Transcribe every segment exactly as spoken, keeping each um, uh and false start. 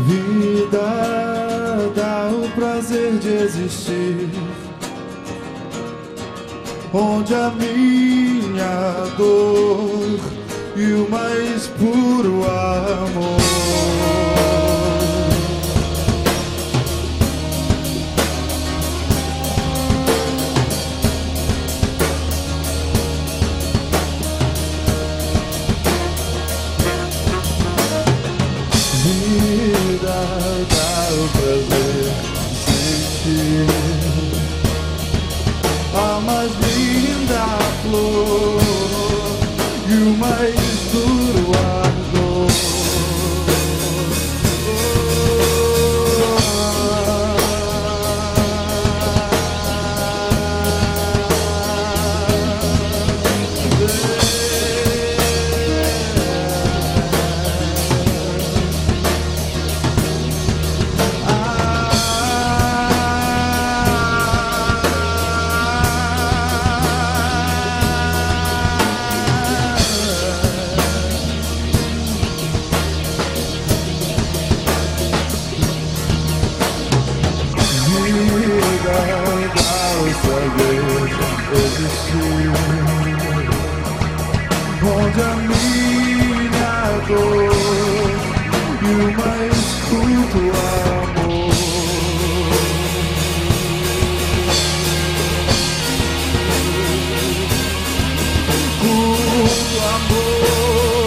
Vida dá o prazer de existir, onde a minha dor e o mais puro amor. Vida dá o prazer de sentir a mais linda flor e o mais duro ardor. Onde a minha dor e o mais puro amor. Puro amor.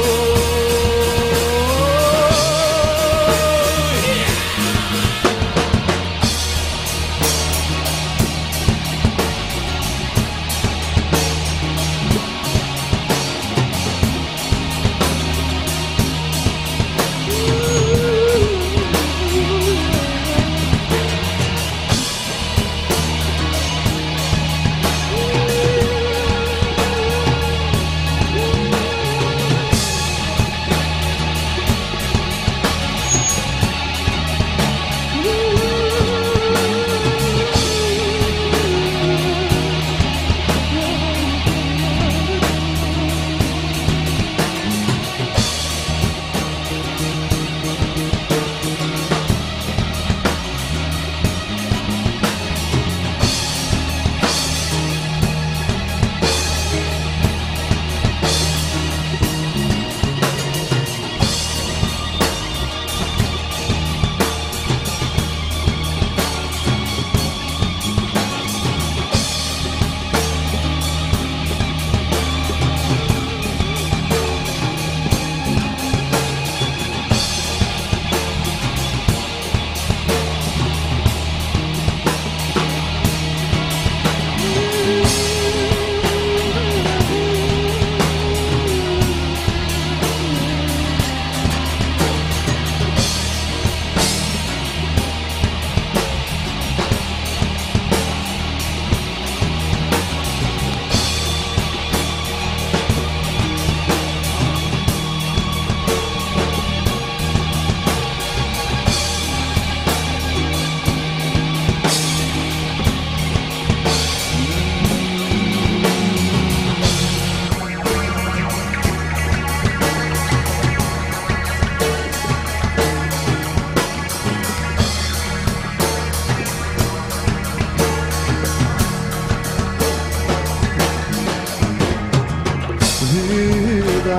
Vida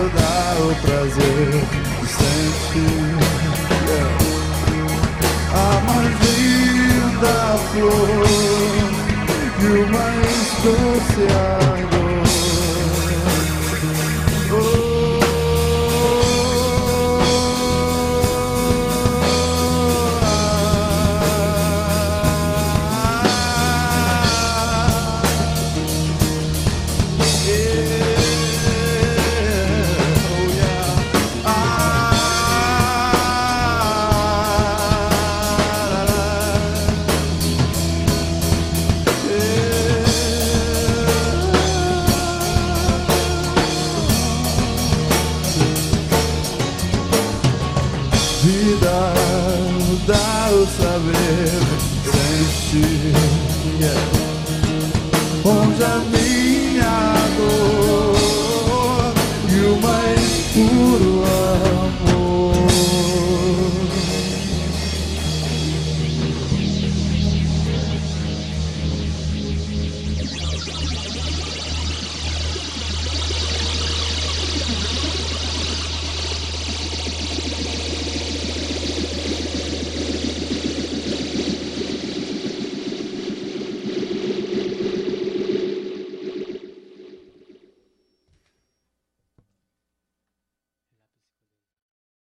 dá o prazer de sentir a mais linda flor e o mais doce ardor. Vida dá o saber sentir, yeah. Onde a